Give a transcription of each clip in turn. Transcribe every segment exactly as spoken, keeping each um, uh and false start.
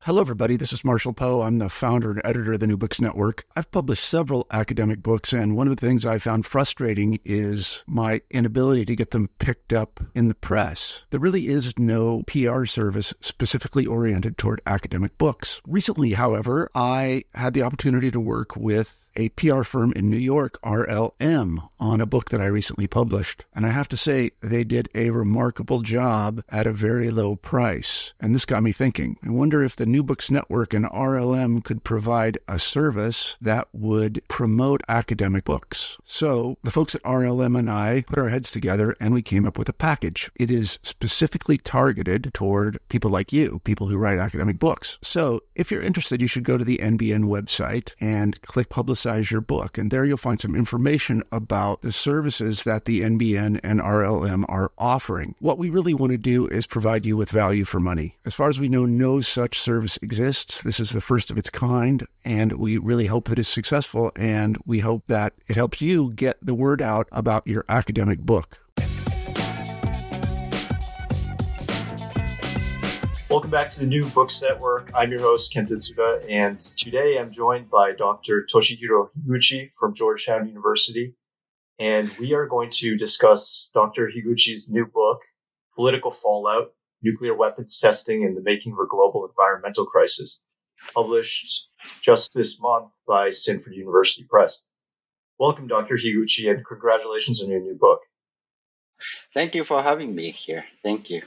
Hello, everybody. This is Marshall Poe. I'm the founder and editor of the New Books Network. I've published several academic books, and one of the things I found frustrating is my inability to get them picked up in the press. There really is no P R service specifically oriented toward academic books. Recently, however, I had the opportunity to work with a P R firm in New York, R L M, on a book that I recently published. And I have to say, they did a remarkable job at a very low price. And this got me thinking. I wonder if the New Books Network and R L M could provide a service that would promote academic books. So the folks at R L M and I put our heads together and we came up with a package. It is specifically targeted toward people like you, people who write academic books. So if you're interested, you should go to the N B N website and click Publicize your book. And there you'll find some information about the services that the N B N and R L M are offering. What we really want to do is provide you with value for money. As far as we know, no such service exists. This is the first of its kind, and we really hope that it's successful, and we hope that it helps you get the word out about your academic book. Welcome back to the New Books Network. I'm your host, Ken Tetsuda, and today I'm joined by Doctor Toshihiro Higuchi from Georgetown University, and we are going to discuss Doctor Higuchi's new book, Political Fallout, Nuclear Weapons Testing and the Making of a Global Environmental Crisis, published just this month by Stanford University Press. Welcome, Doctor Higuchi, and congratulations on your new book. Thank you for having me here. Thank you.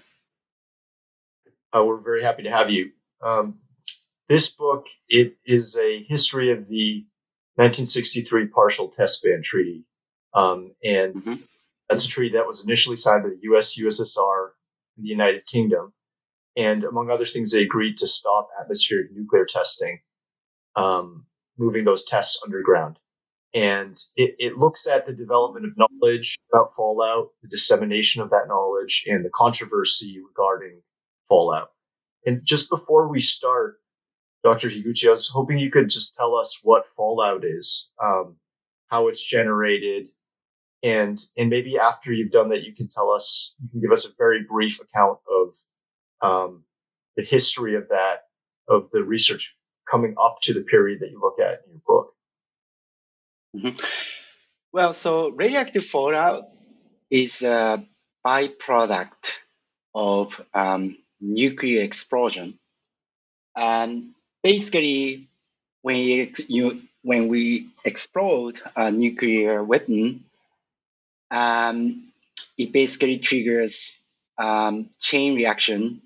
Uh, we're very happy to have you. Um, this book, it is a history of the nineteen sixty-three Partial Test Ban Treaty. Um, and mm-hmm. that's a treaty that was initially signed by the U S, U S S R, and the United Kingdom. And among other things, they agreed to stop atmospheric nuclear testing, um, moving those tests underground. And it, it looks at the development of knowledge about fallout, the dissemination of that knowledge, and the controversy regarding fallout. And just before we start, Doctor Higuchi, I was hoping you could just tell us what fallout is, um, how it's generated, and and maybe after you've done that, you can tell us, you can give us a very brief account of um, the history of that, of the research coming up to the period that you look at in your book. Mm-hmm. Well, so radioactive fallout is a byproduct of um, nuclear explosion, and basically, when you, you when we explode a nuclear weapon, um, it basically triggers um, chain reaction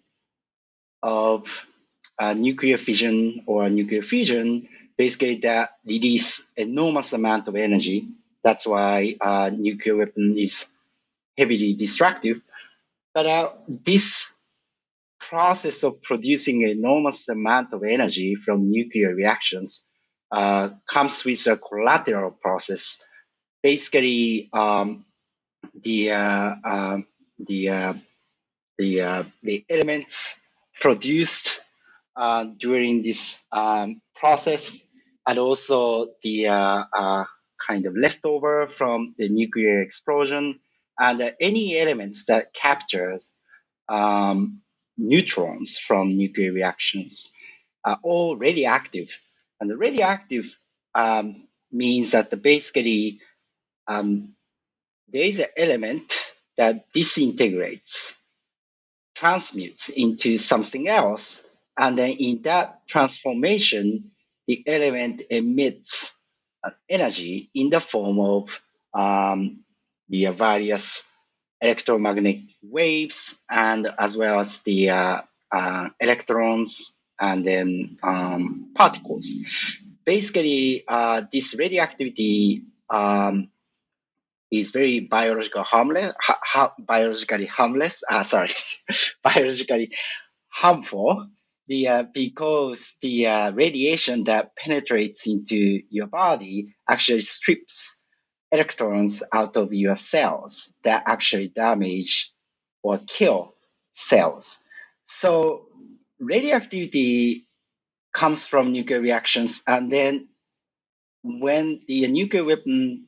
of uh, nuclear fission or nuclear fusion. Basically, that release enormous amount of energy. That's why a nuclear weapon is heavily destructive. But uh, this process of producing an enormous amount of energy from nuclear reactions uh, comes with a collateral process. Basically, um, the uh, uh, the uh, the uh, the elements produced uh, during this um, process, and also the uh, uh, kind of leftover from the nuclear explosion, and uh, any elements that captures um, neutrons from nuclear reactions are all radioactive. And the radioactive um, means that the basically um, there is an element that disintegrates, transmutes into something else, and then in that transformation, the element emits uh, energy in the form of um, the various electromagnetic waves, and as well as the uh, uh, electrons and then um, particles. Basically, uh, this radioactivity um, is very biological harmless, ha- ha- biologically harmless. Uh, sorry, biologically harmful. The uh, because the uh, radiation that penetrates into your body actually strips electrons out of your cells that actually damage or kill cells. So radioactivity comes from nuclear reactions, and then when the nuclear weapon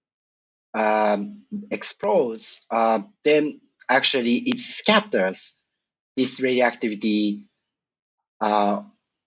um, explodes, uh, then actually it scatters this radioactivity uh,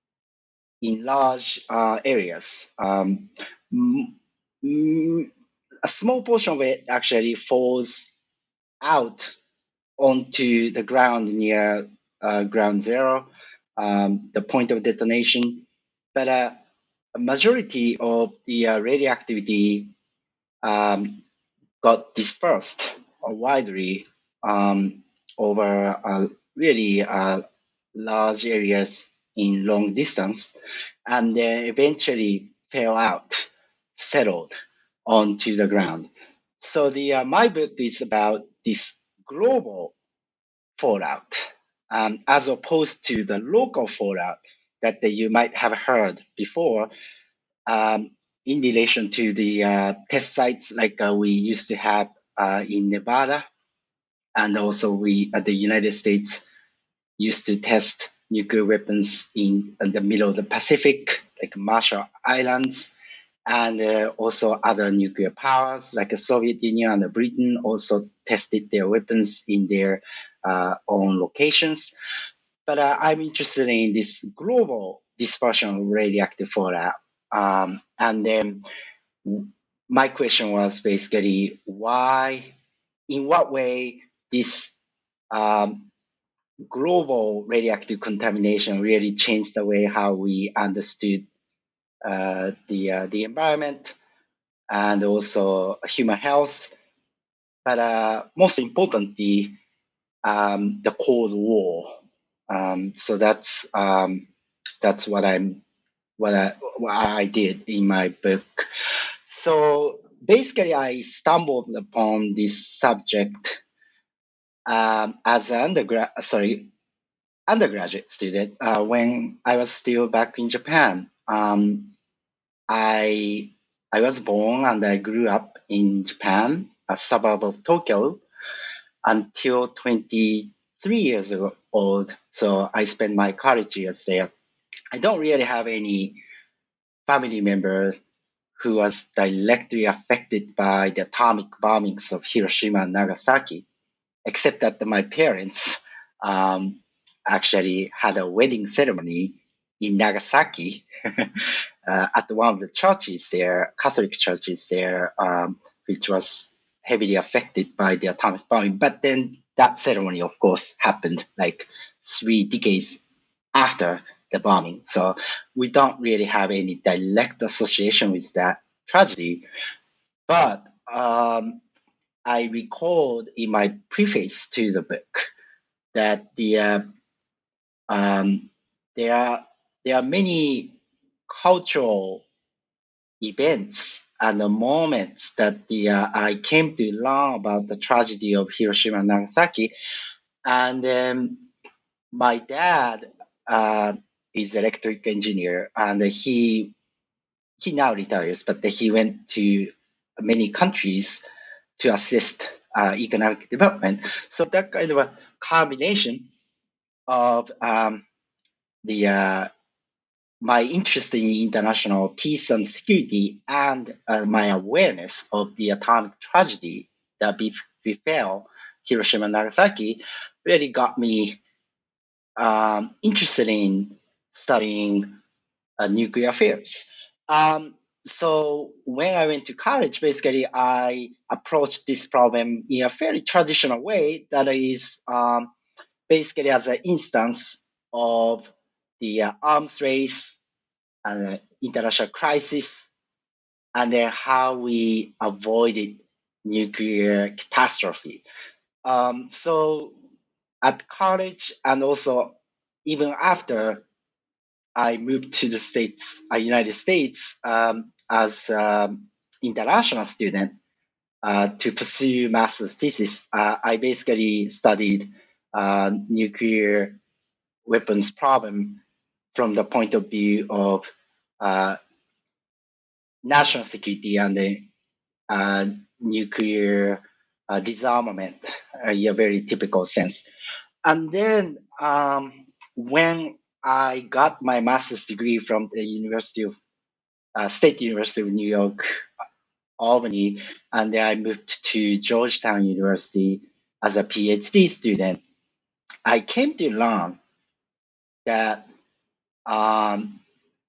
in large uh, areas. Um, m- m- a small portion of it actually falls out onto the ground near uh, ground zero, um, the point of detonation. But uh, a majority of the uh, radioactivity um, got dispersed widely um, over uh, really uh, large areas in long distance, and then eventually fell out, settled onto the ground. So the uh, my book is about this global fallout, um, as opposed to the local fallout that, that you might have heard before, um, in relation to the uh, test sites like uh, we used to have uh, in Nevada, and also we at the United States used to test nuclear weapons in, in the middle of the Pacific, like Marshall Islands, and uh, also other nuclear powers like the Soviet Union and Britain also tested their weapons in their uh, own locations. But uh, I'm interested in this global dispersion of radioactive fallout. Um, and then my question was basically why, in what way this um, global radioactive contamination really changed the way how we understood uh, the uh, the environment and also human health, but uh, most importantly, um, the Cold War. Um, so that's um, that's what I'm what I, what I did in my book. So basically, I stumbled upon this subject um, as an undergrad, sorry, undergraduate student uh, when I was still back in Japan. Um, I I was born and I grew up in Japan, a suburb of Tokyo, until twenty-three years old. So I spent my college years there. I don't really have any family member who was directly affected by the atomic bombings of Hiroshima and Nagasaki, except that my parents um, actually had a wedding ceremony in Nagasaki uh, at one of the churches there, Catholic churches there, um, which was heavily affected by the atomic bombing. But then that ceremony, of course, happened like three decades after the bombing. So we don't really have any direct association with that tragedy. But um, I recalled in my preface to the book that the uh, um, there are there are many cultural events and the moments that the uh, I came to learn about the tragedy of Hiroshima and Nagasaki. And um, my dad uh, is an electric engineer, and he he now retires, but he went to many countries to assist uh, economic development. So that kind of a combination of um, the uh, my interest in international peace and security and uh, my awareness of the atomic tragedy that befell Hiroshima and Nagasaki really got me um, interested in studying uh, nuclear affairs. Um, so when I went to college, basically I approached this problem in a fairly traditional way that is um, basically as an instance of the uh, arms race and uh, international crisis, and then how we avoided nuclear catastrophe. Um, so at college and also even after I moved to the States, uh, United States, um, as an international student uh, to pursue master's thesis, uh, I basically studied uh, nuclear weapons problem from the point of view of uh, national security and the uh, nuclear uh, disarmament uh, in a very typical sense. And then um, when I got my master's degree from the University of uh, State University of New York, Albany, and then I moved to Georgetown University as a PhD student, I came to learn that um,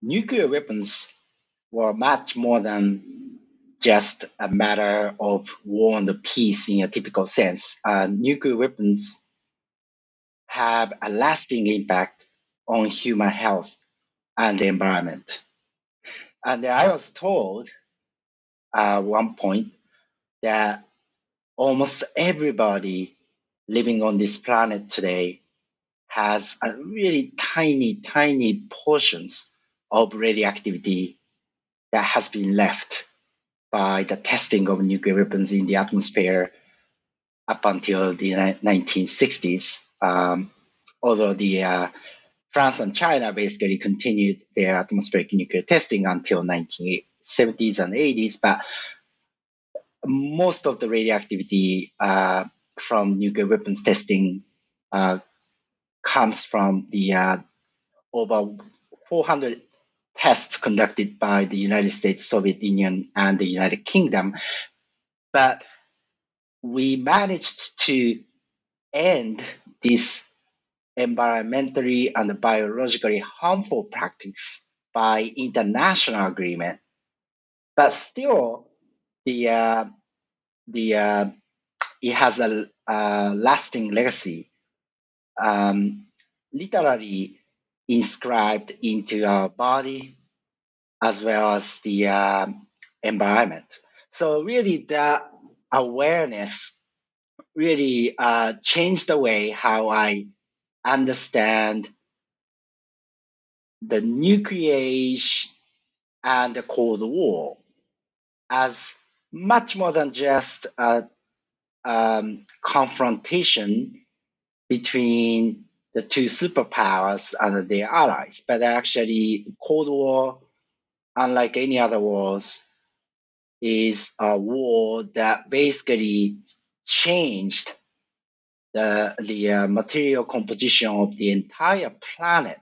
nuclear weapons were much more than just a matter of war and peace in a typical sense. Uh, nuclear weapons have a lasting impact on human health and the environment. And I was told at one point that almost everybody living on this planet today has a really tiny, tiny portions of radioactivity that has been left by the testing of nuclear weapons in the atmosphere up until the nineteen sixties. Um, although the uh, France and China basically continued their atmospheric nuclear testing until nineteen seventies and eighties, but most of the radioactivity uh, from nuclear weapons testing uh, comes from the uh, over four hundred tests conducted by the United States, Soviet Union, and the United Kingdom. But we managed to end this environmentally and biologically harmful practice by international agreement. But still, the uh, the uh, it has a, a lasting legacy, um, literally inscribed into our body as well as the uh, environment. So really, the awareness really uh, changed the way how I understand the nuclear age and the Cold War as much more than just a um, confrontation between the two superpowers and their allies, but actually Cold War, unlike any other wars, is a war that basically changed the, the uh, material composition of the entire planet.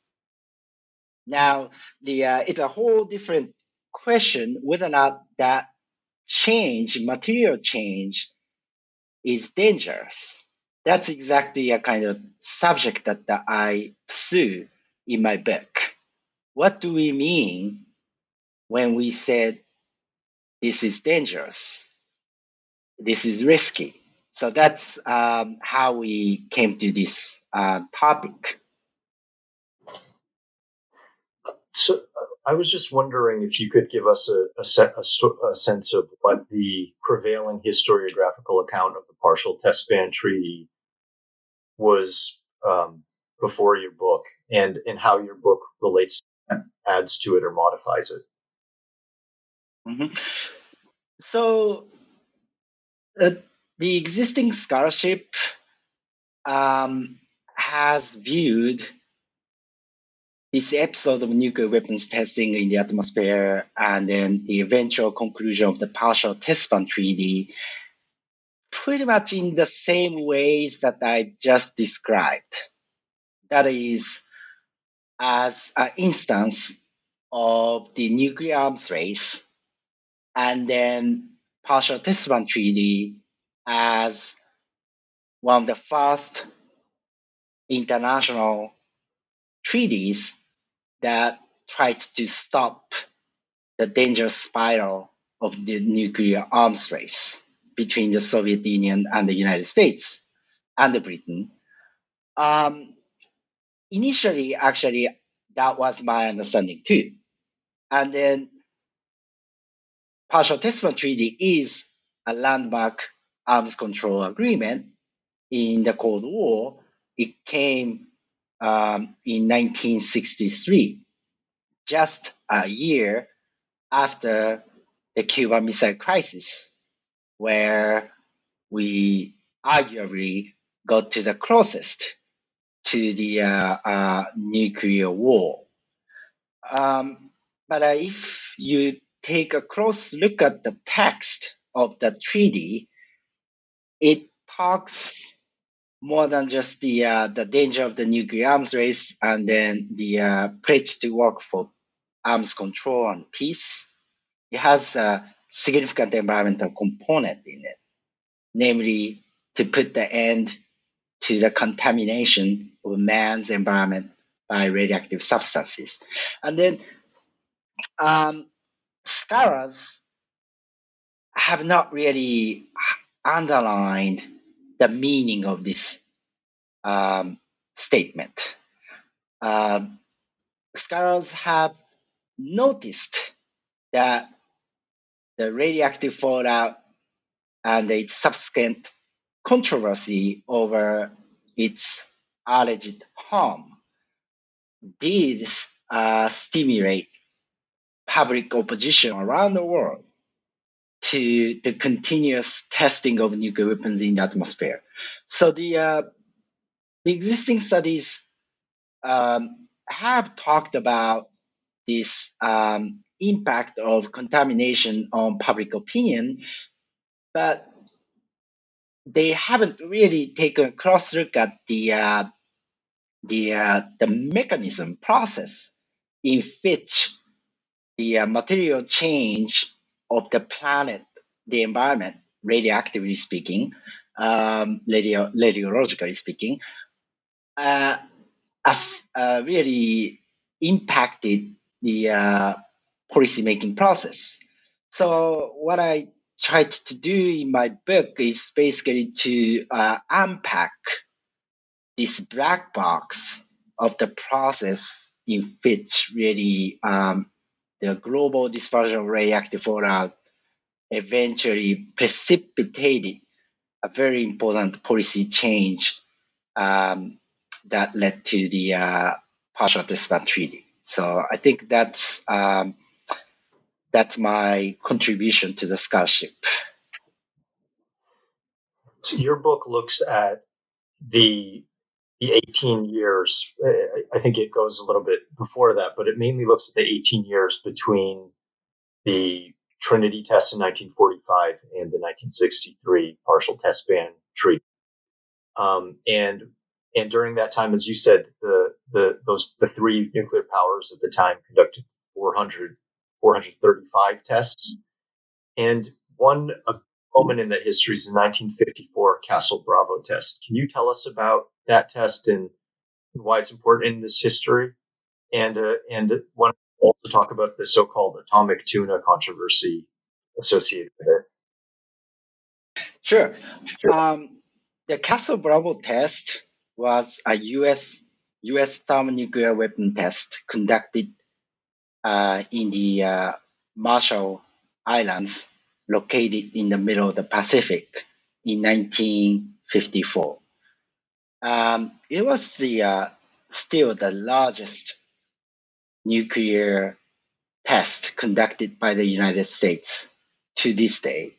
Now, the uh, it's a whole different question whether or not that change, material change, is dangerous. That's exactly a kind of subject that, that I pursue in my book. What do we mean when we said this is dangerous? This is risky. So that's um, how we came to this uh, topic. So uh, I was just wondering if you could give us a, a, set, a, sto- a sense of what the prevailing historiographical account of the Partial Test Ban Treaty was um, before your book, and, and how your book relates, adds to it, or modifies it. Mm-hmm. So uh, the existing scholarship um, has viewed this episode of nuclear weapons testing in the atmosphere and then the eventual conclusion of the Partial Test Ban Treaty pretty much in the same ways that I just described. That is, as an instance of the nuclear arms race, and then Partial Test Ban Treaty as one of the first international treaties that tried to stop the dangerous spiral of the nuclear arms race between the Soviet Union and the United States and Britain. Um, initially, actually, that was my understanding too. And then Partial Test Ban Treaty is a landmark arms control agreement in the Cold War. It came um, in nineteen sixty-three, just a year after the Cuban Missile Crisis, where we arguably got to the closest to the uh, uh, nuclear war. Um, but uh, if you take a close look at the text of the treaty, it talks more than just the uh, the danger of the nuclear arms race and then the uh, pledge to work for arms control and peace. It has a significant environmental component in it, namely to put the end to the contamination of man's environment by radioactive substances. And then um, scholars have not really underlined the meaning of this um, statement. Um, scholars have noticed that the radioactive fallout and its subsequent controversy over its alleged harm did uh, stimulate public opposition around the world to the continuous testing of nuclear weapons in the atmosphere. So the, uh, the existing studies um, have talked about this um, impact of contamination on public opinion, but they haven't really taken a close look at the uh, the uh, the mechanism process in which the uh, material change of the planet, the environment, radioactively speaking, um, radio, radiologically speaking, uh, uh, really impacted the uh, policymaking process. So what I tried to do in my book is basically to uh, unpack this black box of the process in which really um, the global dispersion of radioactive fallout eventually precipitated a very important policy change um, that led to the uh, partial test ban treaty. So I think that's um, that's my contribution to the scholarship. So your book looks at the the eighteen years. I think it goes a little bit before that, but it mainly looks at the eighteen years between the Trinity test in nineteen forty-five and the nineteen sixty-three partial test ban treaty. Um, and and during that time, as you said, the the those the three nuclear powers at the time conducted four hundred, four hundred thirty-five tests, and one a moment in that history is the nineteen fifty-four Castle Bravo test. Can you tell us about that test and why it's important in this history? And uh, and want to also talk about the so-called atomic tuna controversy associated with it. Sure. Sure. Um, the Castle Bravo test was a U S U S thermonuclear weapon test conducted uh, in the uh, Marshall Islands, located in the middle of the Pacific in nineteen fifty-four. Um, it was the uh, still the largest nuclear test conducted by the United States to this day.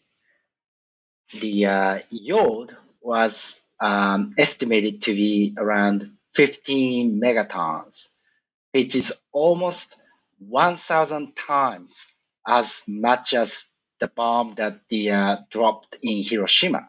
The uh, yield was um, estimated to be around fifteen megatons, which is almost one thousand times as much as the bomb that the uh, dropped in Hiroshima.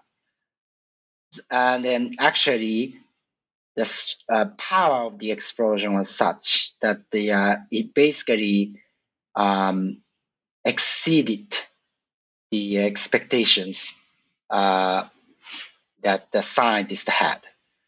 And then actually, the uh, power of the explosion was such that the uh, it basically um, exceeded the expectations uh, that the scientists had.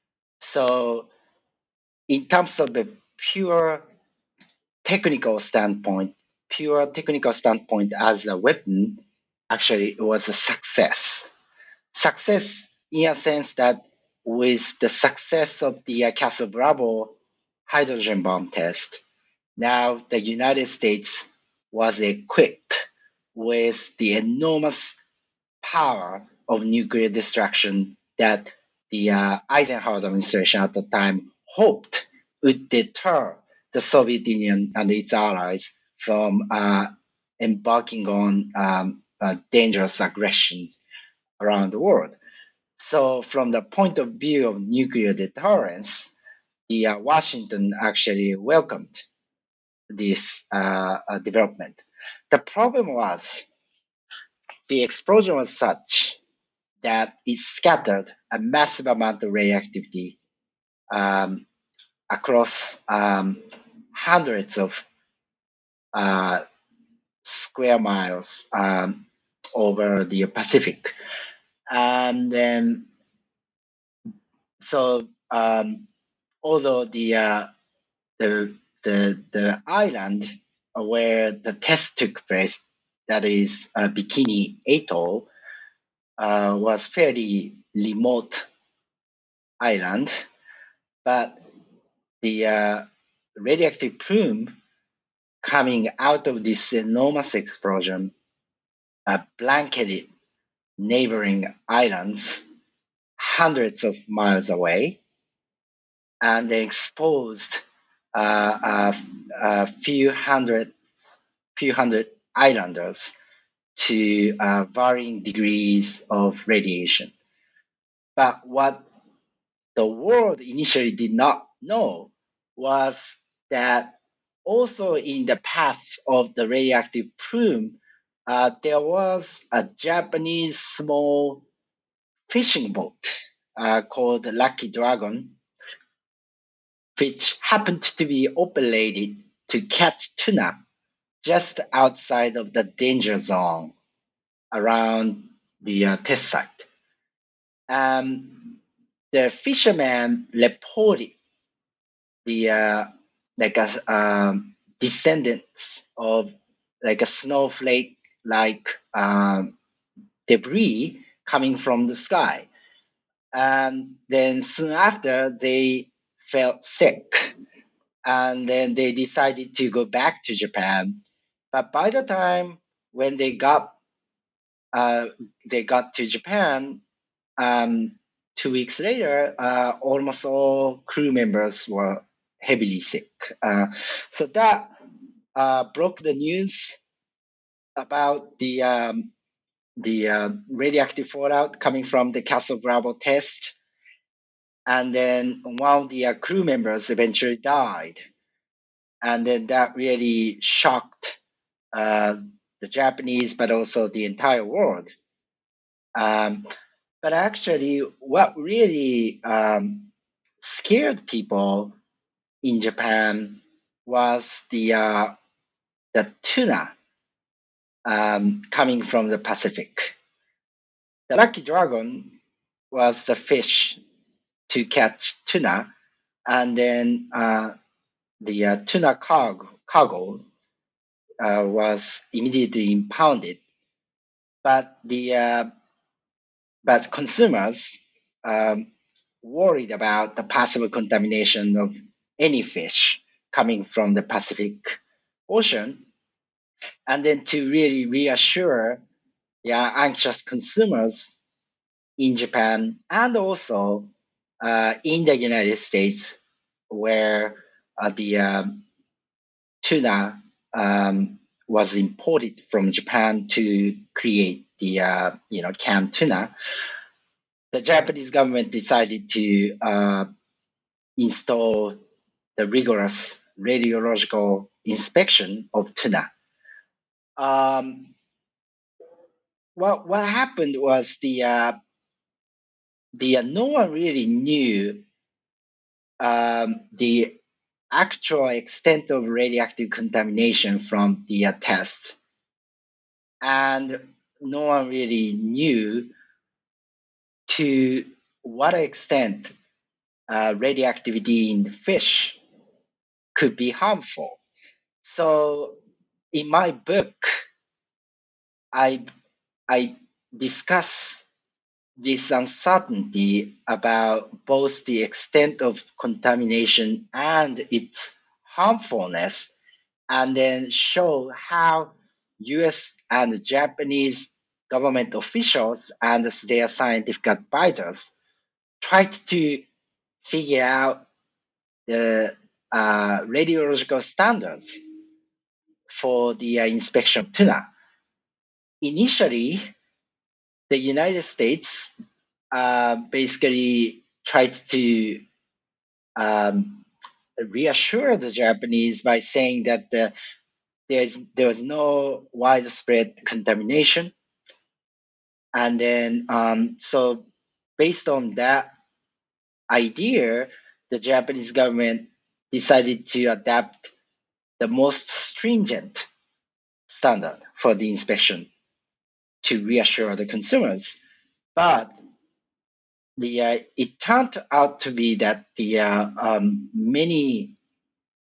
So, in terms of the pure technical standpoint, pure technical standpoint as a weapon, actually it was a success. Success in a sense that with the success of the uh, Castle Bravo hydrogen bomb test, now the United States was equipped with the enormous power of nuclear destruction that the uh, Eisenhower administration at the time hoped would deter the Soviet Union and its allies from uh, embarking on um, uh, dangerous aggressions around the world. So from the point of view of nuclear deterrence, the uh, Washington actually welcomed this uh, uh, development. The problem was the explosion was such that it scattered a massive amount of radioactivity um, across um, hundreds of uh, square miles um, over the Pacific. And then, so um, although the uh, the the the island where the test took place, that is uh, Bikini Atoll, uh, was fairly remote island, but the uh, radioactive plume coming out of this enormous explosion uh, blanketed neighboring islands hundreds of miles away, and they exposed uh, a, a few hundred, few hundred islanders to uh, varying degrees of radiation. But what the world initially did not know was that also in the path of the radioactive plume, uh, there was a Japanese small fishing boat uh, called Lucky Dragon, which happened to be operated to catch tuna just outside of the danger zone around the uh, test site. Um, the fishermen reported the uh, like a um, descendants of like a snowflake like um, debris coming from the sky, and then soon after they felt sick, and then they decided to go back to Japan. But by the time when they got uh, they got to Japan, um, two weeks later, uh, almost all crew members were heavily sick. Uh, so that uh, broke the news about the um, the uh, radioactive fallout coming from the Castle Bravo test. And then one of the uh, crew members eventually died. And then that really shocked uh, the Japanese, but also the entire world. Um, but actually, what really um, scared people in Japan was the uh, the tuna um, coming from the Pacific. The Lucky Dragon was the fish to catch tuna, and then uh, the uh, tuna cargo, cargo uh, was immediately impounded. But the uh, but consumers um, worried about the possible contamination of any fish coming from the Pacific Ocean, and then to really reassure yeah, anxious consumers in Japan and also uh, in the United States, where uh, the um, tuna um, was imported from Japan to create the uh, you know canned tuna. The Japanese government decided to uh, install the rigorous radiological inspection of tuna. Um, what what happened was the uh, the uh, no one really knew um, the actual extent of radioactive contamination from the uh, test, and no one really knew to what extent uh, radioactivity in the fish could be harmful. So, in my book, I I discuss this uncertainty about both the extent of contamination and its harmfulness, and then show how U S and Japanese government officials and their scientific advisors tried to figure out the uh, radiological standards for the uh, inspection of tuna. Initially, the United States uh, basically tried to um, reassure the Japanese by saying that the, there's there was no widespread contamination, and then um, so based on that idea, the Japanese government decided to adapt the most stringent standard for the inspection to reassure the consumers. But the uh, it turned out to be that the uh, um, many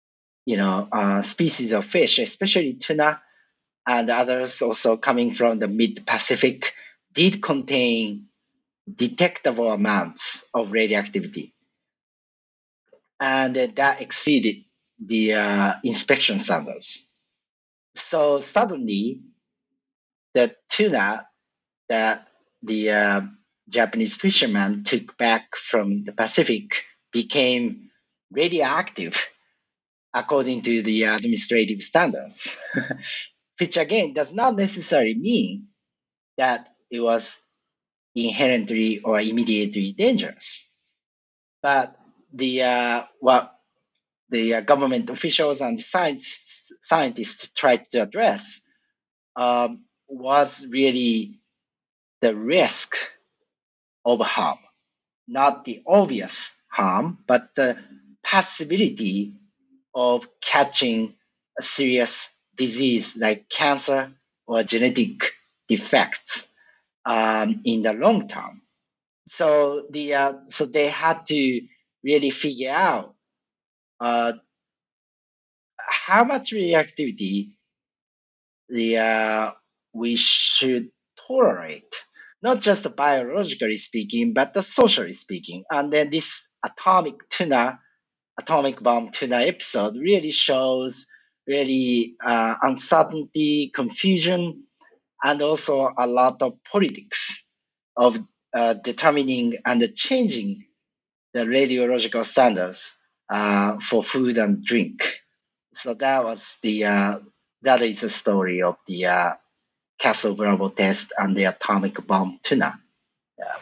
you know, uh, species of fish, especially tuna and others also coming from the mid-Pacific, did contain detectable amounts of radioactivity. And uh, that exceeded the uh, inspection standards. So suddenly, the tuna that the uh, Japanese fishermen took back from the Pacific became radioactive according to the administrative standards, which again does not necessarily mean that it was inherently or immediately dangerous. But the uh, what the uh, government officials and scientists, scientists tried to address um, was really the risk of harm, not the obvious harm, but the possibility of catching a serious disease like cancer or genetic defects um, in the long term. So the uh, so they had to really figure out uh, how much reactivity the uh, we should tolerate, not just biologically speaking, but the socially speaking. And then this atomic tuna, atomic bomb tuna episode really shows really uh, uncertainty, confusion, and also a lot of politics of uh, determining and changing the radiological standards uh, for food and drink. So that was the uh, that is the story of the uh, Castle Bravo test and the atomic bomb tuna. Yeah.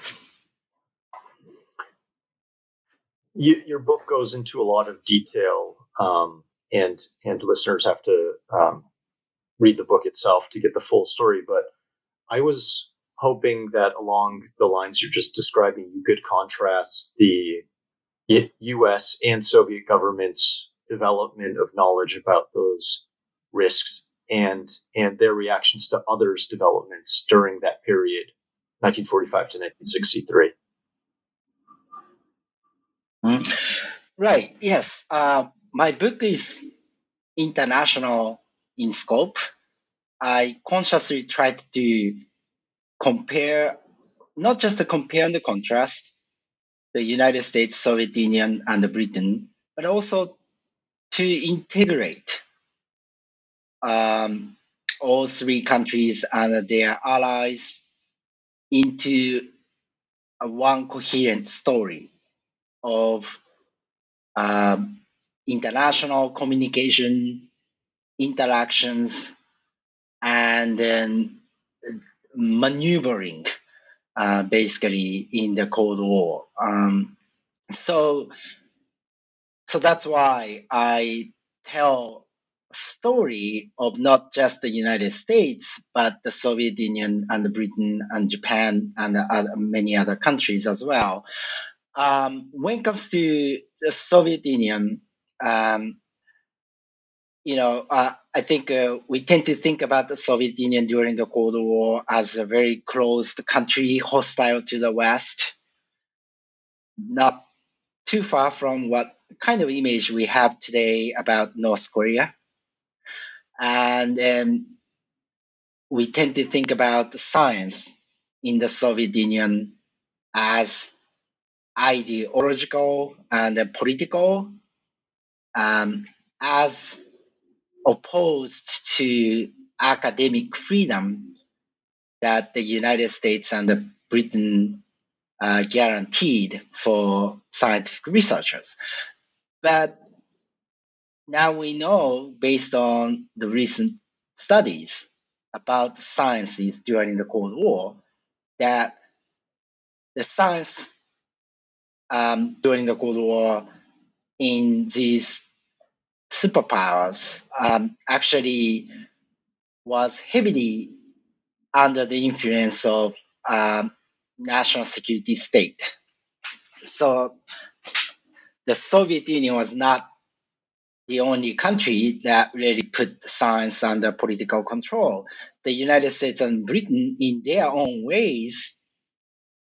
You, your book goes into a lot of detail, um, and and listeners have to um, read the book itself to get the full story. But I was hoping that along the lines you're just describing, you could contrast the U S and Soviet governments' development of knowledge about those risks and and their reactions to others' developments during that period, nineteen forty-five to nineteen sixty-three. Mm. Right. Yes. Uh, my book is international in scope. I consciously tried to compare, not just to compare and contrast the United States, Soviet Union, and Britain, but also to integrate um, all three countries and their allies into a one coherent story of um, international communication, interactions, and then maneuvering, uh, basically in the Cold War. Um, so, so that's why I tell a story of not just the United States, but the Soviet Union and Britain and Japan and other, many other countries as well. Um, when it comes to the Soviet Union, um, you know, uh, I think uh, we tend to think about the Soviet Union during the Cold War as a very closed country, hostile to the West, not too far from what kind of image we have today about North Korea. And then we tend to think about the science in the Soviet Union as ideological and political, um, as opposed to academic freedom that the United States and the Britain uh, guaranteed for scientific researchers. But now we know, based on the recent studies about the sciences during the Cold War, that the science um, during the Cold War in these superpowers um, actually was heavily under the influence of um, national security state. So the Soviet Union was not the only country that really put science under political control. The United States and Britain, in their own ways,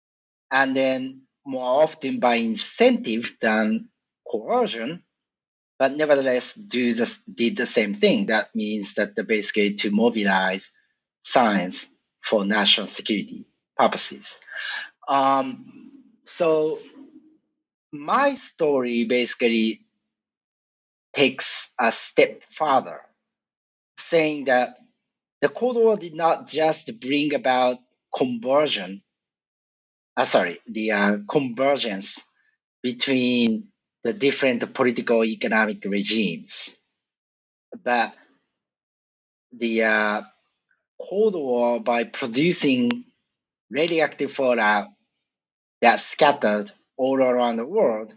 and then more often by incentive than coercion, but nevertheless do this, did the same thing. That means that the basically to mobilize science for national security purposes. Um, so my story basically takes a step further, saying that the Cold War did not just bring about conversion, uh, sorry, the uh, convergence between the different political economic regimes, but the uh, Cold War, by producing radioactive fallout that scattered all around the world,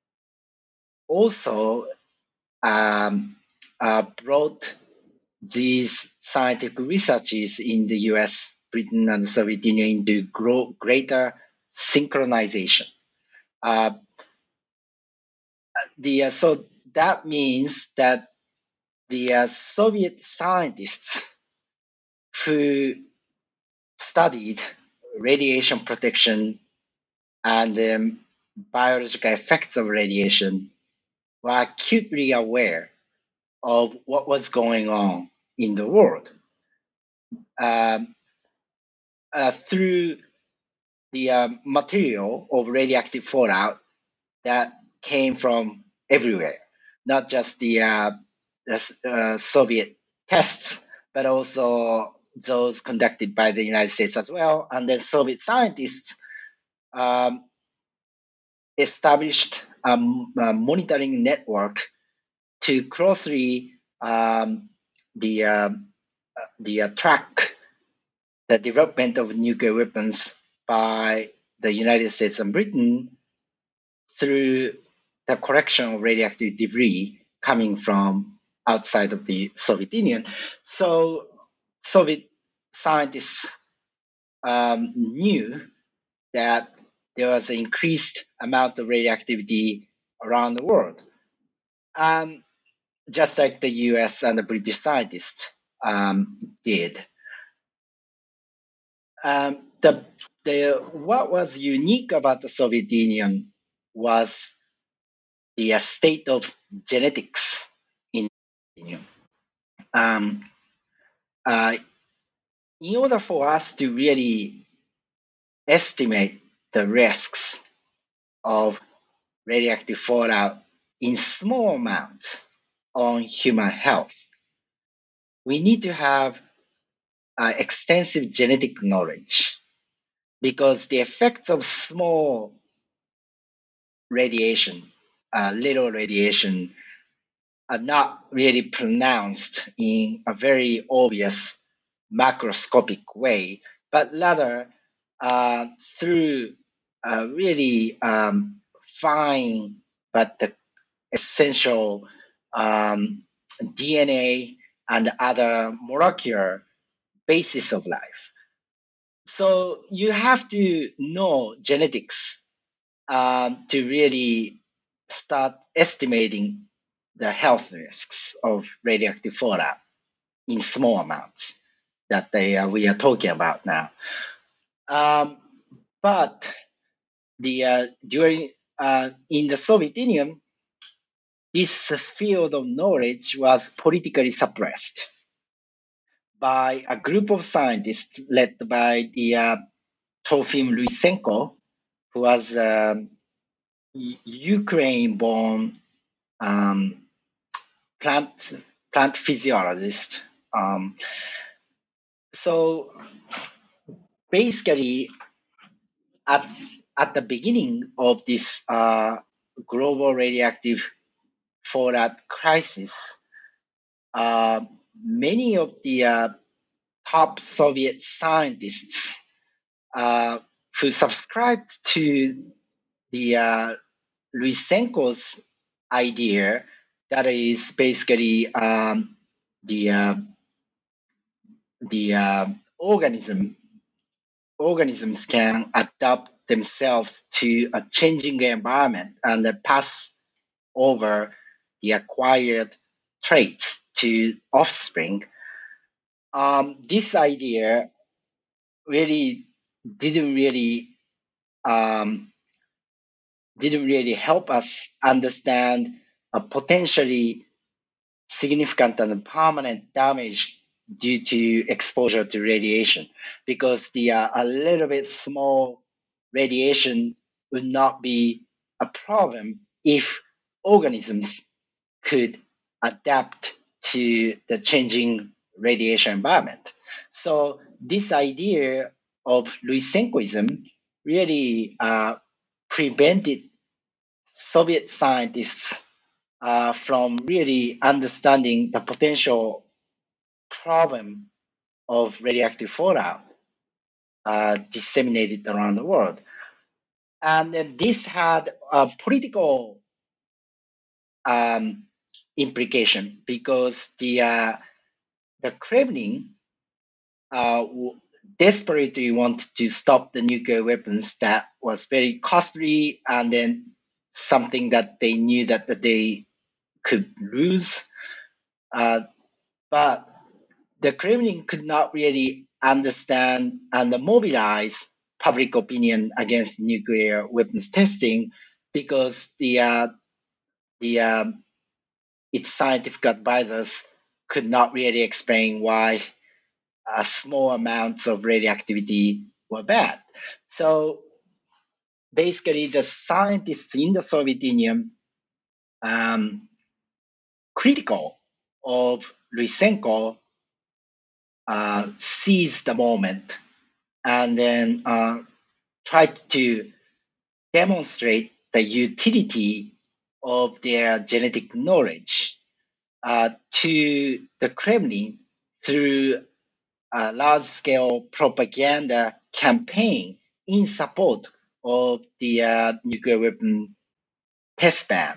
also um, uh, brought these scientific researches in the U S, Britain, and the Soviet Union into grow, greater synchronization. Uh, the uh, so that means that the uh, Soviet scientists who studied radiation protection and um, biological effects of radiation were acutely aware of what was going on in the world. Um, uh, through the uh, material of radioactive fallout that came from everywhere, not just the, uh, the uh, Soviet tests, but also those conducted by the United States as well. And then Soviet scientists um, established a, a monitoring network to closely um, the uh, the uh, track the development of nuclear weapons by the United States and Britain through the collection of radioactive debris coming from outside of the Soviet Union. So Soviet scientists um, knew that there was an increased amount of radioactivity around the world. Um, just like the U S and the British scientists um, did. Um, the, the, what was unique about the Soviet Union was the uh, state of genetics in the Union. Um, uh, in order for us to really estimate the risks of radioactive fallout in small amounts on human health, we need to have uh, extensive genetic knowledge, because the effects of small radiation, uh, little radiation, are not really pronounced in a very obvious macroscopic way, but rather uh, through uh, really um, fine but the essential um, D N A and other molecular basis of life. So you have to know genetics um, to really start estimating the health risks of radioactive fallout in small amounts that they uh, we are talking about now. Um, but the uh, during uh, in the Soviet Union, this field of knowledge was politically suppressed by a group of scientists led by the uh, Trofim Lysenko, who was a Ukraine-born um, plant plant physiologist. Um, so basically, at at the beginning of this uh, global radioactive fallout crisis, uh, many of the uh, top Soviet scientists uh, who subscribed to the uh, Lysenko's idea, that is basically um, the uh, the uh, organism organisms can adapt themselves to a changing environment and pass over the acquired traits to offspring. Um, this idea really didn't really um, didn't really help us understand a potentially significant and permanent damage due to exposure to radiation, because the uh, a little bit small radiation would not be a problem if organisms could adapt to the changing radiation environment. So this idea of Lysenkoism really uh, prevented Soviet scientists uh, from really understanding the potential problem of radioactive fallout uh, disseminated around the world. And this had a political um, implication, because the uh, the Kremlin uh, desperately wanted to stop the nuclear weapons that was very costly, and then something that they knew that, that they could lose. Uh, but the Kremlin could not really understand and mobilize public opinion against nuclear weapons testing, because the uh, the um, its scientific advisors could not really explain why uh, small amounts of radioactivity were bad. So basically, the scientists in the Soviet Union, um, critical of Lysenko, uh, seized the moment and then uh, tried to demonstrate the utility of their genetic knowledge uh, to the Kremlin through a large-scale propaganda campaign in support of the uh, nuclear weapon test ban.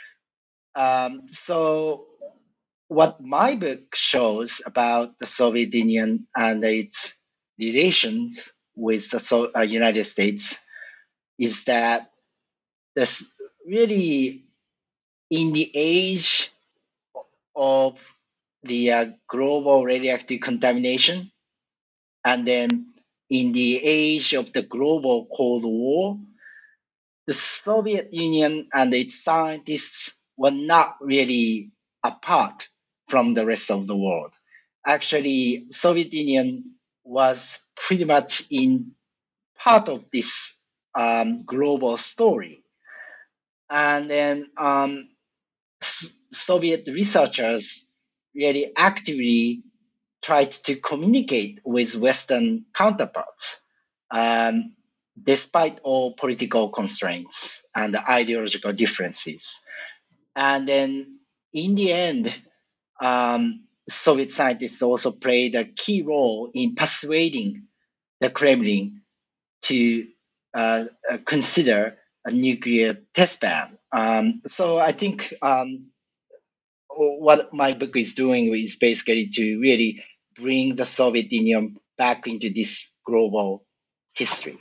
Um, so what my book shows about the Soviet Union and its relations with the so- uh, United States is that this really, in the age of the uh, global radioactive contamination, and then in the age of the global Cold War, the Soviet Union and its scientists were not really apart from the rest of the world. Actually, Soviet Union was pretty much in part of this um, global story. And then um, S- Soviet researchers really actively tried to communicate with Western counterparts, um, despite all political constraints and ideological differences. And then in the end, um, Soviet scientists also played a key role in persuading the Kremlin to uh, uh, consider a nuclear test ban. Um, so I think um, what my book is doing is basically to really bring the Soviet Union back into this global history.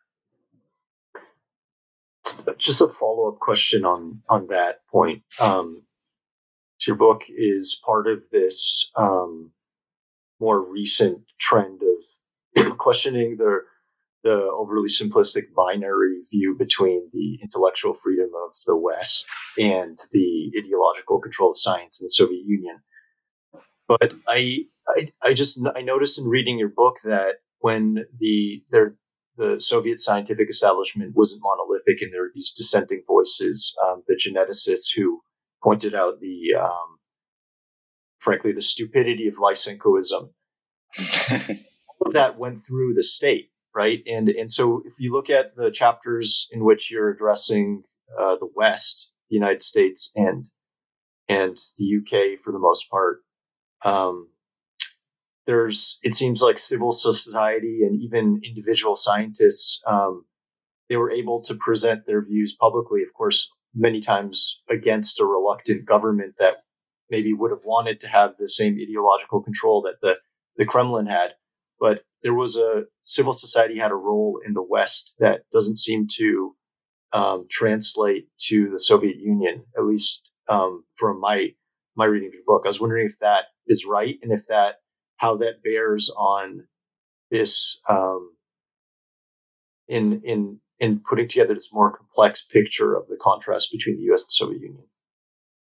Just a follow-up question on on that point. Um, so your book is part of this um, more recent trend of questioning the the overly simplistic binary view between the intellectual freedom of the West and the ideological control of science in the Soviet Union. But I, I, I just I noticed in reading your book that when the there the Soviet scientific establishment wasn't monolithic, and there were these dissenting voices, um, the geneticists who pointed out the, um, frankly, the stupidity of Lysenkoism. All of that went through the state, right? And and so if you look at the chapters in which you're addressing uh, the West, the United States, and and the U K for the most part, um, there's it seems like civil society and even individual scientists, um, they were able to present their views publicly, of course, many times against a reluctant government that maybe would have wanted to have the same ideological control that the, the Kremlin had. But there was a civil society had a role in the West that doesn't seem to um, translate to the Soviet Union, at least um, from my my reading of your book. I was wondering if that is right, and if that how that bears on this um, in in in putting together this more complex picture of the contrast between the U S and Soviet Union.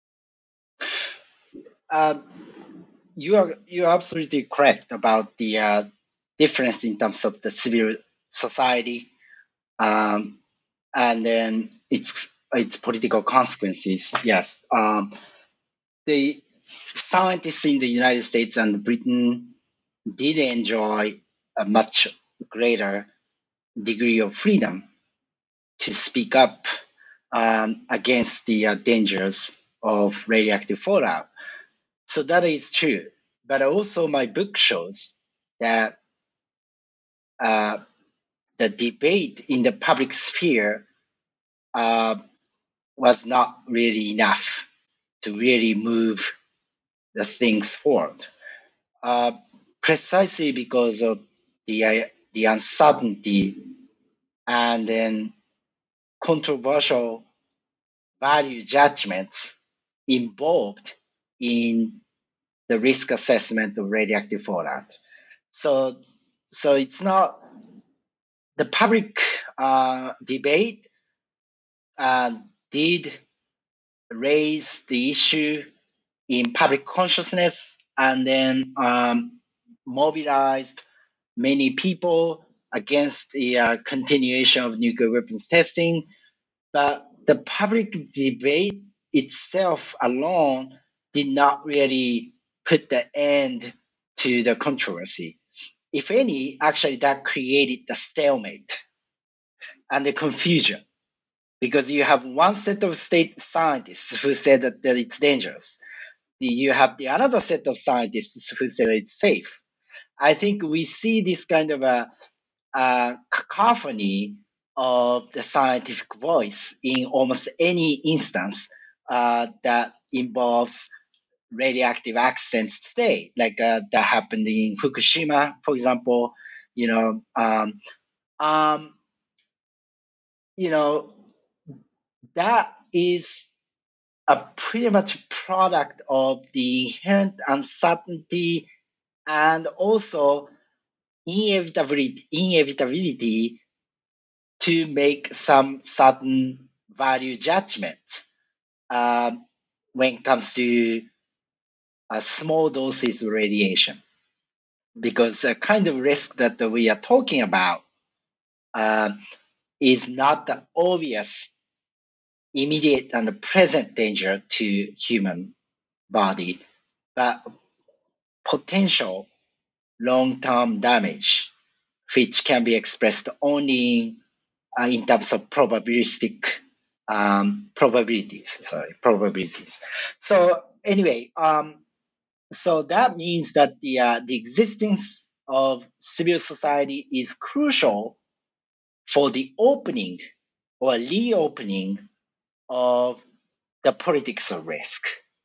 uh, you are you are absolutely correct about the uh, difference in terms of the civil society, um, and then its its political consequences. Yes, um, the scientists in the United States and Britain did enjoy a much greater degree of freedom to speak up um, against the uh, dangers of radioactive fallout. So that is true. But also, my book shows that uh, the debate in the public sphere uh, was not really enough to really move the things forward, uh, precisely because of the uh, the uncertainty and then controversial value judgments involved in the risk assessment of radioactive fallout. So, so it's not the public uh, debate uh, did raise the issue in public consciousness and then um, mobilized many people against the uh, continuation of nuclear weapons testing. But the public debate itself alone did not really put the end to the controversy. If any, actually, that created the stalemate and the confusion because you have one set of state scientists who said that, that it's dangerous. You have the another set of scientists who say it's safe. I think we see this kind of a, a cacophony of the scientific voice in almost any instance uh, that involves radioactive accidents today, like uh, that happened in Fukushima, for example. You know, um, um, you know that is a pretty much product of the inherent uncertainty and also inevitability, inevitability to make some certain value judgments um, when it comes to uh, small doses of radiation. Because the kind of risk that we are talking about uh, is not the obvious, immediate, and present danger to human body, but potential long-term damage, which can be expressed only uh, in terms of probabilistic um, probabilities. Sorry, probabilities. So anyway, um, so that means that the uh, the existence of civil society is crucial for the opening or reopening of the politics of risk,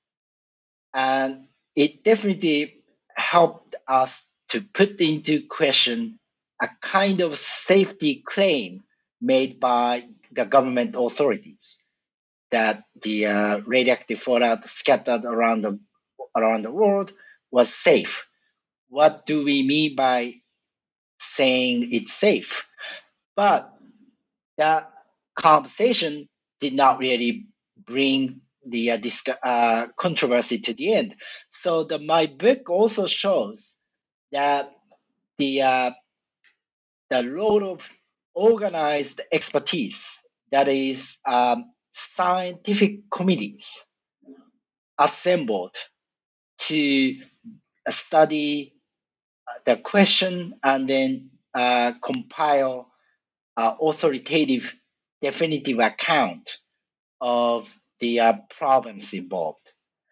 and it definitely helped us to put into question a kind of safety claim made by the government authorities that the uh, radioactive fallout scattered around the around the world was safe. What do we mean by saying it's safe? But that conversation did not really bring the uh, disc- uh, controversy to the end. So the, my book also shows that the uh, the role of organized expertise, that is um, scientific committees assembled to study the question and then uh, compile uh, authoritative definitive account of the uh, problems involved.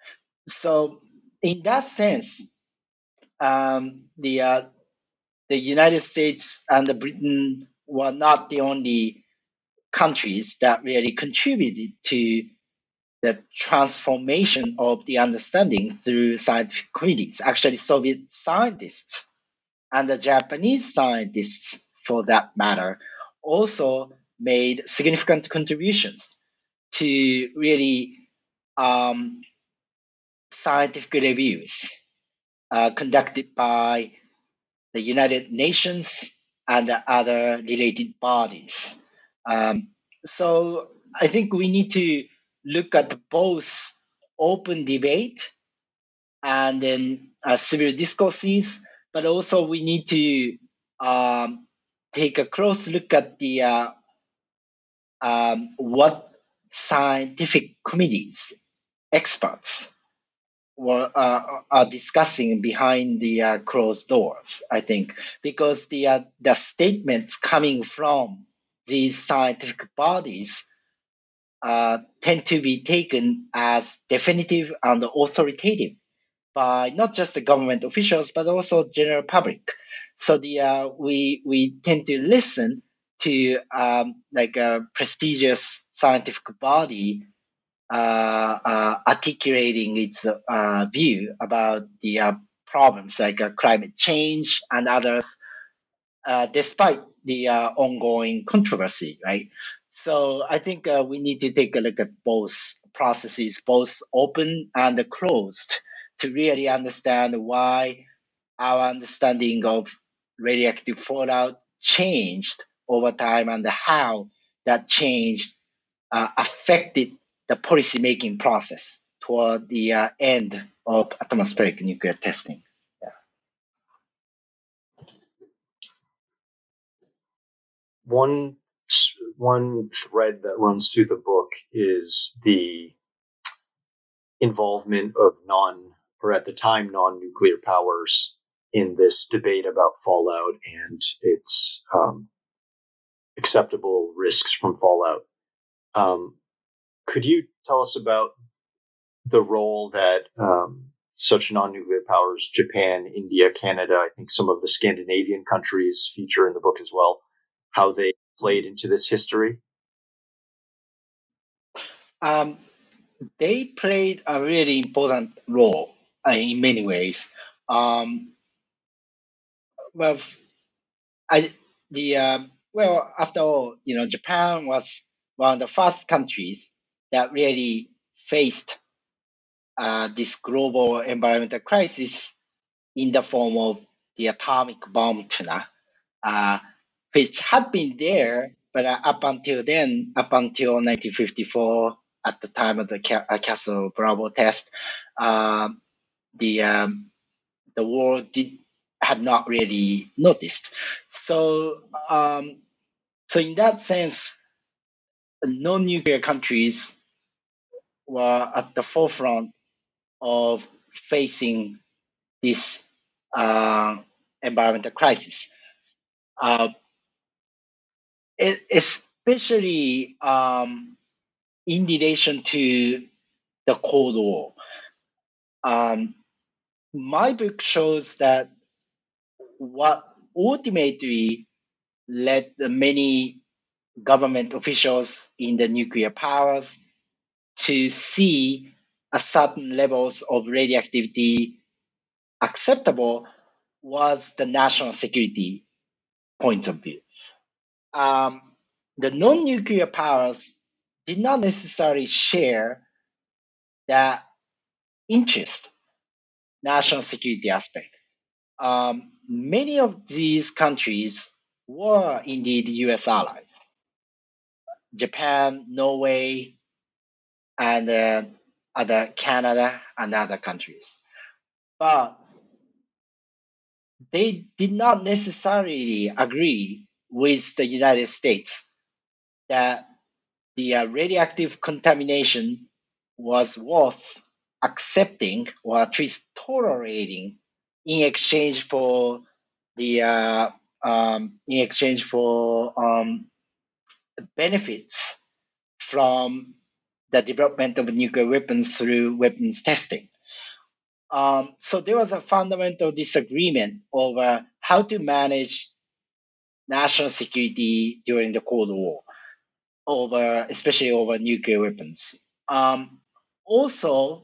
So in that sense, um, the uh, the United States and the Britain were not the only countries that really contributed to the transformation of the understanding through scientific committees. Actually, Soviet scientists and the Japanese scientists, for that matter, also made significant contributions to really um, scientific reviews uh, conducted by the United Nations and the other related bodies. Um, so I think we need to look at both open debate and then uh, civil discourses, but also we need to um, take a close look at the uh, um, what scientific committees, experts were uh, are discussing behind the uh, closed doors. I think because the uh, the statements coming from these scientific bodies uh, tend to be taken as definitive and authoritative by not just the government officials but also general public. So the uh, we we tend to listen to um, like a prestigious scientific body uh, uh, articulating its uh, view about the uh, problems like uh, climate change and others, uh, despite the uh, ongoing controversy, right? So I think uh, we need to take a look at both processes, both open and closed, to really understand why our understanding of radioactive fallout changed over time and how that change uh, affected the policymaking process toward the uh, end of atmospheric nuclear testing. Yeah. One one thread that runs through the book is the involvement of non, or at the time, non-nuclear powers in this debate about fallout and its um, acceptable risks from fallout. Um, could you tell us about the role that um, such non-nuclear powers, Japan, India, Canada, I think some of the Scandinavian countries feature in the book as well, how they played into this history? Um, they played a really important role uh, in many ways. Um, well, I the uh, well, after all, you know, Japan was one of the first countries that really faced uh, this global environmental crisis in the form of the atomic bomb tuna, uh, which had been there, but uh, up until then, up until nineteen fifty-four, at the time of the Ca- uh, Castle Bravo test, uh, the um, the world did had not really noticed. So, um, so in that sense, non-nuclear countries were at the forefront of facing this uh, environmental crisis. Uh, especially um, in relation to the Cold War. Um, my book shows that what ultimately led the many government officials in the nuclear powers to see a certain levels of radioactivity acceptable was the national security point of view. Um, the non-nuclear powers did not necessarily share that interest, national security aspect. Um, many of these countries were indeed U S allies. Japan, Norway, and uh, other Canada and other countries. But they did not necessarily agree with the United States that the uh, radioactive contamination was worth accepting or at least tolerating in exchange for the uh, um, in exchange for um, benefits from the development of nuclear weapons through weapons testing. Um, so there was a fundamental disagreement over how to manage national security during the Cold War, over especially over nuclear weapons. Um, also,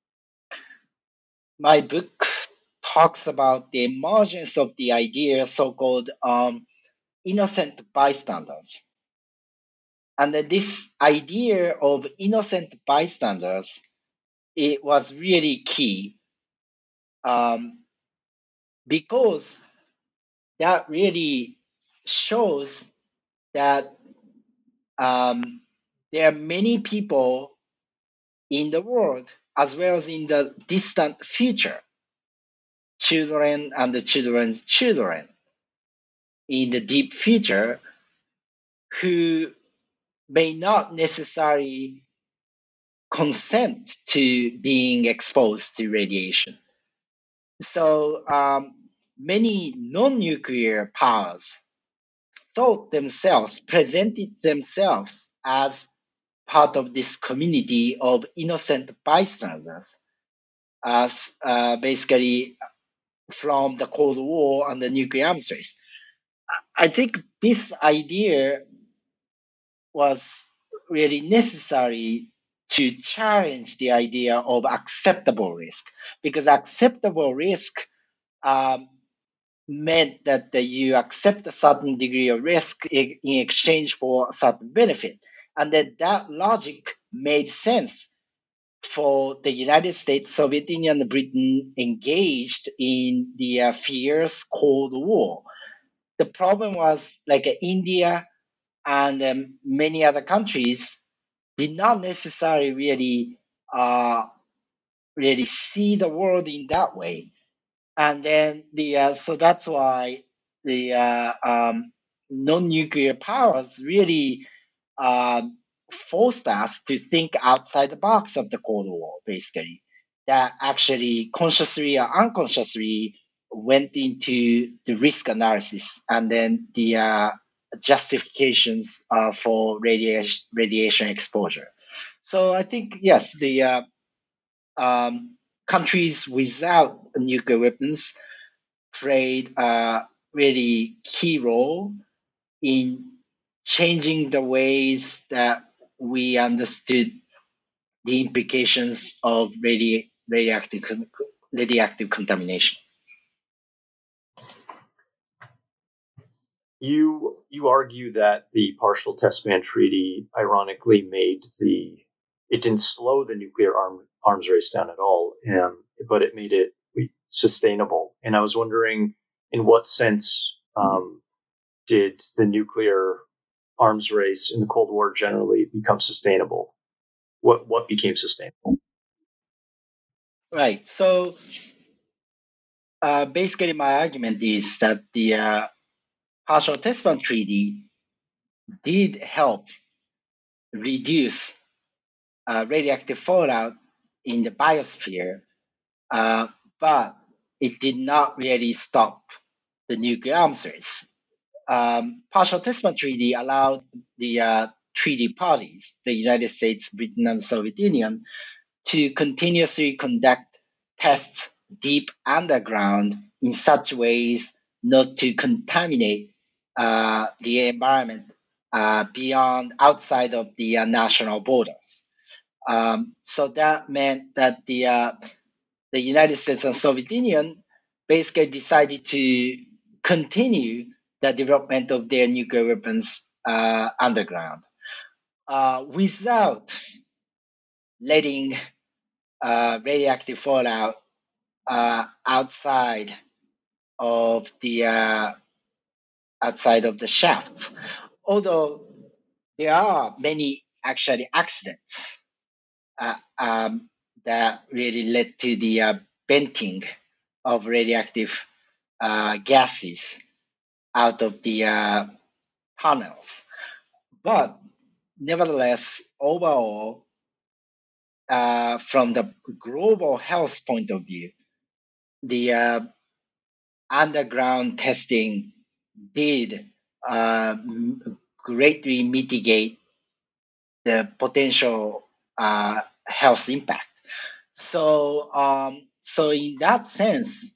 my book talks about the emergence of the idea so-called um, innocent bystanders. And this idea of innocent bystanders, it was really key um, because that really shows that um, there are many people in the world as well as in the distant future, children and the children's children in the deep future who may not necessarily consent to being exposed to radiation. So um, many non-nuclear powers thought themselves, presented themselves as part of this community of innocent bystanders, as uh, basically from the Cold War and the nuclear arms race. I think this idea was really necessary to challenge the idea of acceptable risk, because acceptable risk um, meant that uh, you accept a certain degree of risk in, in exchange for a certain benefit. And then that logic made sense for the United States, Soviet Union, and Britain engaged in the uh, fierce Cold War. The problem was like uh, India and um, many other countries did not necessarily really uh, really see the world in that way. And then the uh, so that's why the uh, um, non-nuclear powers really um, forced us to think outside the box of the Cold War, basically. That actually consciously or unconsciously went into the risk analysis and then the uh, justifications uh, for radiation radiation exposure. So I think yes, the uh, um, countries without nuclear weapons played a really key role in changing the ways that we understood the implications of radi- radioactive radioactive contamination. You you argue that the partial test ban treaty ironically made the it didn't slow the nuclear arm, arms race down at all, um, but it made it sustainable. And I was wondering, in what sense um, did the nuclear arms race in the Cold War generally become sustainable? What what became sustainable? Right. So uh, basically, my argument is that the uh, partial test ban treaty did help reduce uh, radioactive fallout in the biosphere, uh, but it did not really stop the nuclear arms race. Um, partial test ban treaty allowed the uh, treaty parties, the United States, Britain, and Soviet Union, to continuously conduct tests deep underground in such ways not to contaminate uh, the environment uh, beyond outside of the uh, national borders. Um, so that meant that the uh, the United States and Soviet Union basically decided to continue the development of their nuclear weapons uh, underground uh, without letting uh, radioactive fallout uh, outside of the uh, outside of the shafts. Although there are many actually accidents uh, um, that really led to the uh, venting of radioactive uh, gases out of the uh, tunnels. But nevertheless, overall, uh, from the global health point of view, the uh, underground testing did uh, greatly mitigate the potential uh, health impact. So, um, so in that sense,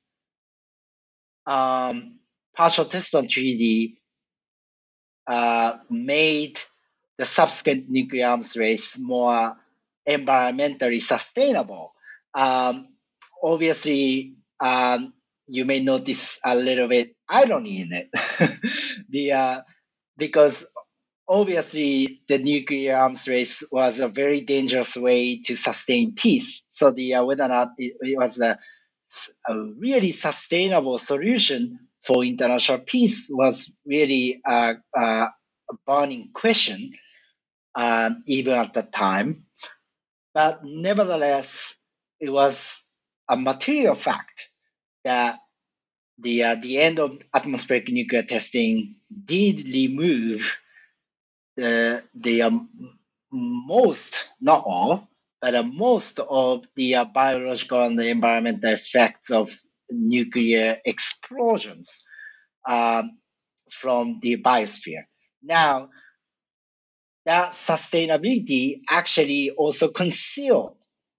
um, partial test ban treaty uh, made the subsequent nuclear arms race more environmentally sustainable. Um, obviously, um, you may notice a little bit irony in it. the uh, because obviously the nuclear arms race was a very dangerous way to sustain peace. So the uh, whether or not it, it was a, a really sustainable solution for international peace was really uh, uh, a burning question, um, even at the time. But nevertheless, it was a material fact that the uh, the end of atmospheric nuclear testing did remove the the um, most, not all, but uh, most of the uh, biological and the environmental effects of nuclear explosions um, from the biosphere. Now, that sustainability actually also concealed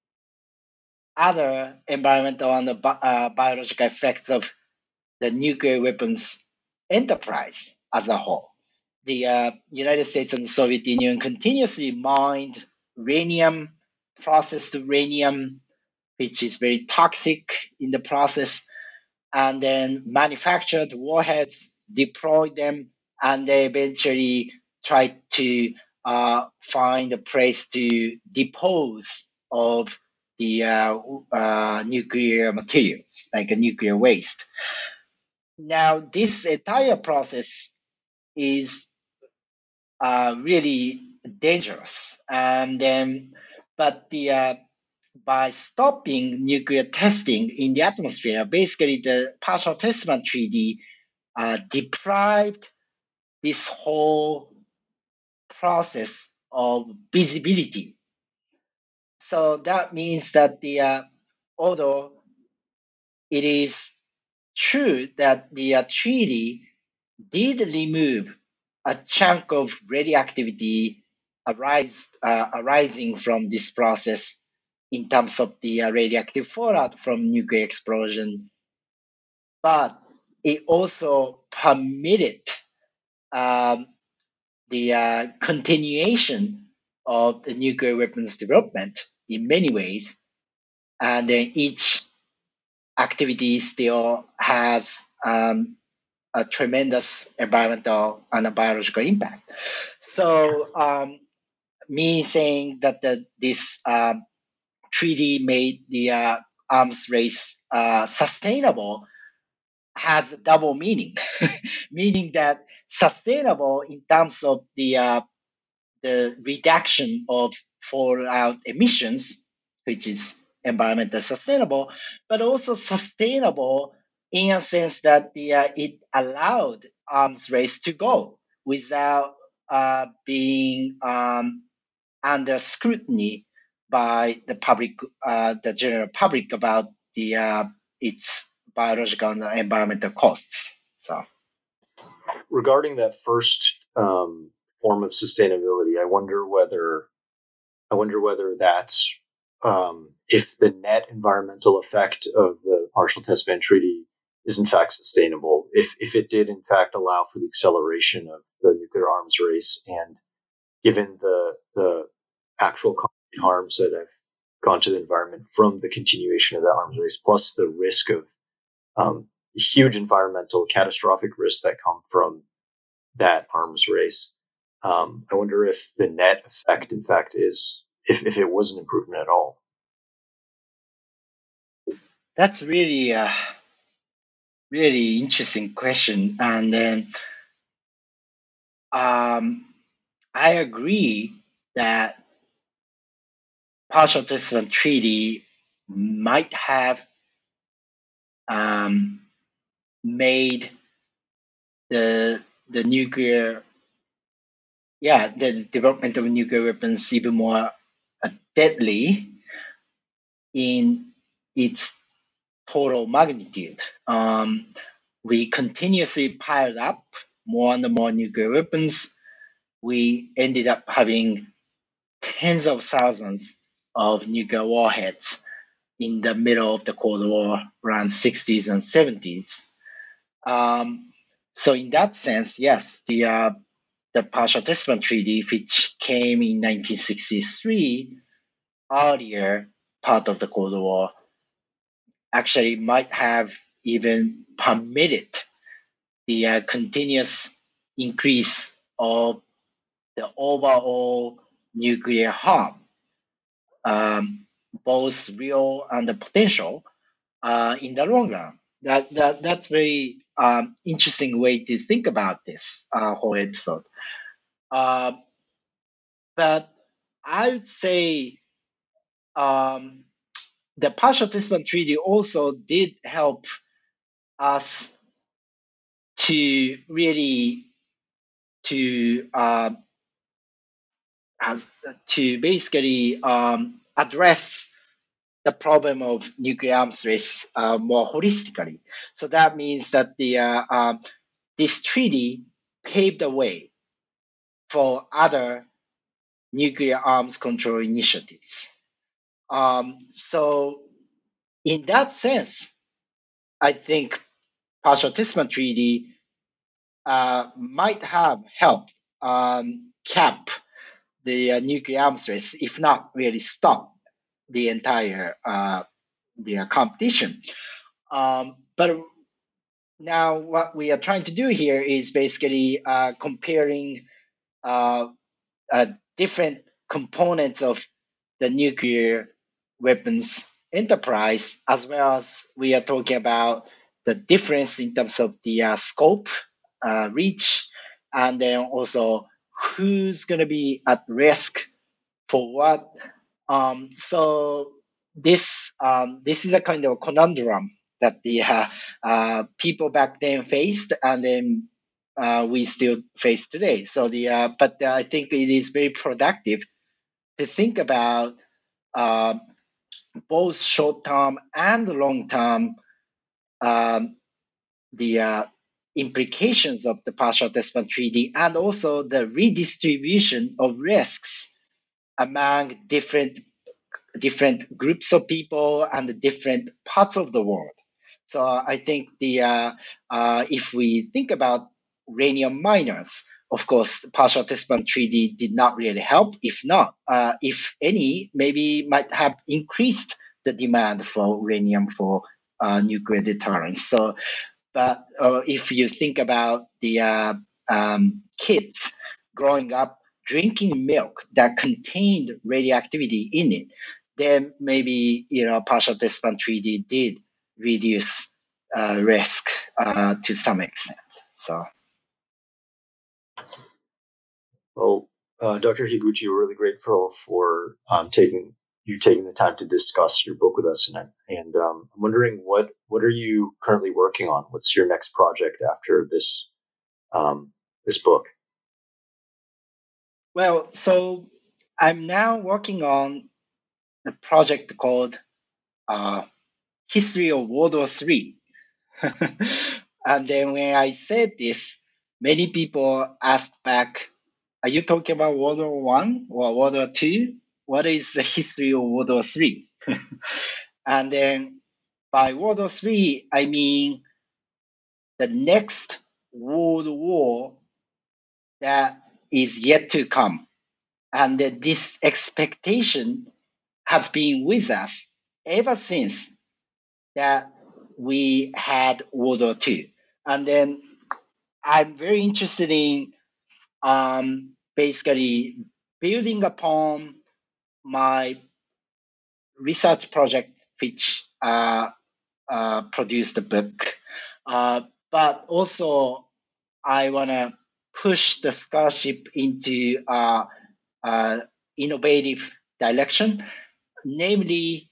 other environmental and uh, biological effects of the nuclear weapons enterprise as a whole. The uh, United States and the Soviet Union continuously mined uranium, processed uranium, which is very toxic in the process, and then manufactured warheads, deployed them, and they eventually tried to uh, find a place to dispose of the uh, uh, nuclear materials, like a nuclear waste. Now, this entire process is uh, really dangerous, and then, but the uh, by stopping nuclear testing in the atmosphere, basically the Partial Test Ban Treaty uh, deprived this whole process of visibility. So that means that the uh, although it is true that the uh, treaty did remove a chunk of radioactivity arise, uh, arising from this process in terms of the uh, radioactive fallout from nuclear explosion, but it also permitted um, the uh, continuation of the nuclear weapons development in many ways, and then each activity still has um, a tremendous environmental and biological impact. So, um, me saying that the, this um, treaty made the uh, arms race uh, sustainable has a double meaning, meaning that sustainable in terms of the uh, the reduction of fallout emissions, which is environmentally sustainable, but also sustainable in a sense that the uh, it allowed arms race to go without uh, being um, under scrutiny by the public, uh, the general public about the uh, its biological and environmental costs. So, regarding that first um, form of sustainability, I wonder whether I wonder whether that's um, if the net environmental effect of the Partial Test Ban Treaty is in fact sustainable. If if it did in fact allow for the acceleration of the nuclear arms race, and given the the actual harms that have gone to the environment from the continuation of the arms race, plus the risk of um, huge environmental catastrophic risks that come from that arms race. Um, I wonder if the net effect, in fact, is if, if it was an improvement at all. That's really a really interesting question, and then um, I agree that Partial Test Ban Treaty might have um, made the the nuclear, yeah, the development of nuclear weapons even more uh, deadly in its total magnitude. Um, we continuously piled up more and more nuclear weapons. We ended up having tens of thousands of nuclear warheads in the middle of the Cold War, around sixties and seventies. Um, so in that sense, yes, the uh, the Partial Test Ban Treaty, which came in nineteen sixty-three, earlier part of the Cold War, actually might have even permitted the uh, continuous increase of the overall nuclear harm, um, both real and the potential, uh, in the long run. That that that's very um, interesting way to think about this uh, whole episode. Uh, but I would say um, the Partial Test Ban Treaty also did help us to really to uh, to basically um, address the problem of nuclear arms race uh, more holistically. So that means that the uh, um, this treaty paved the way for other nuclear arms control initiatives. Um, so in that sense, I think Partial Test Ban Treaty uh, might have helped um, cap the uh, nuclear arms race, if not really stop the entire uh, the uh, competition. Um, but now what we are trying to do here is basically uh, comparing uh, uh, different components of the nuclear weapons enterprise, as well as we are talking about the difference in terms of the uh, scope, uh, reach, and then also who's going to be at risk for what. Um, so this um, this is a kind of conundrum that the uh, uh, people back then faced, and then uh, we still face today. So the uh, but I think it is very productive to think about uh, both short-term and long-term um, the uh, implications of the Partial Test Ban Treaty, and also the redistribution of risks among different different groups of people and different parts of the world. So I think the uh, uh, if we think about uranium miners, of course, the Partial Test Ban Treaty did not really help. If not, uh, if any, maybe might have increased the demand for uranium for uh, nuclear deterrence. So, but uh, if you think about the uh, um, kids growing up drinking milk that contained radioactivity in it, then maybe you know Partial Test Ban Treaty did reduce uh, risk uh, to some extent. So, well, uh, Doctor Higuchi, we're really grateful for um, taking you taking the time to discuss your book with us, and and um, I'm wondering what what are you currently working on? What's your next project after this um, this book? Well, so I'm now working on a project called uh, History of World War Three. And then when I said this, many people asked back, are you talking about World War One or World War Two? What is the history of World War Three? And then by World War Three, I mean the next world war that is yet to come. And this expectation has been with us ever since that we had World War Two. And then I'm very interested in um, basically building upon my research project, which uh, uh, produced the book. Uh, but also, I want to push the scholarship into uh, uh, innovative direction, namely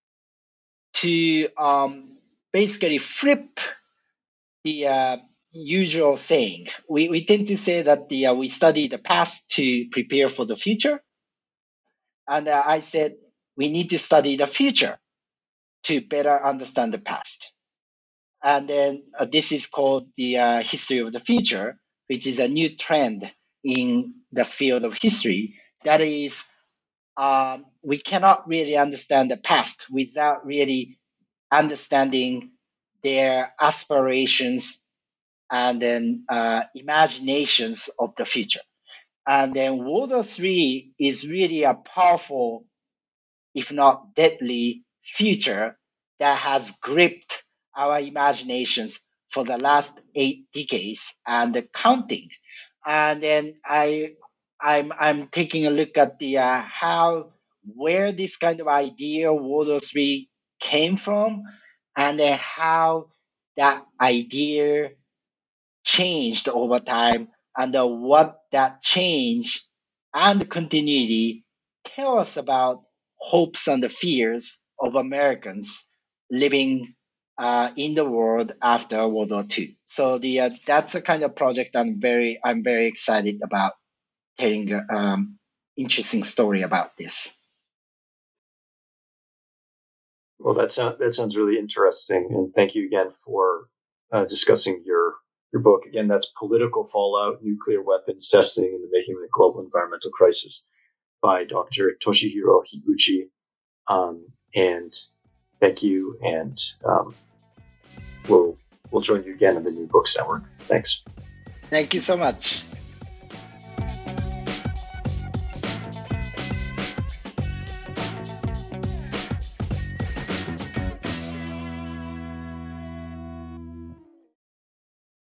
to um, basically flip the uh, usual saying. We, we tend to say that the uh, we study the past to prepare for the future. And uh, I said we need to study the future to better understand the past. And then uh, this is called the uh, history of the future, which is a new trend in the field of history. That is, um, we cannot really understand the past without really understanding their aspirations and then uh, imaginations of the future. And then World War Three is really a powerful, if not deadly, future that has gripped our imaginations for the last eight decades and counting. And then I, I'm I'm taking a look at the uh, how where this kind of idea World War Three came from, and then how that idea changed over time, and uh, what that change and continuity tell us about hopes and the fears of Americans living uh, in the world after World War Two. So the uh, that's the kind of project I'm very I'm very excited about telling an um, interesting story about this. Well, that sounds that sounds really interesting, and thank you again for uh, discussing your your book. Again, that's Political Fallout: Nuclear Weapons Testing in the Making of the Global Environmental Crisis by Doctor Toshihiro Higuchi. Um, and thank you, and um, we'll we'll join you again in the New Books Network. Thanks. Thank you so much.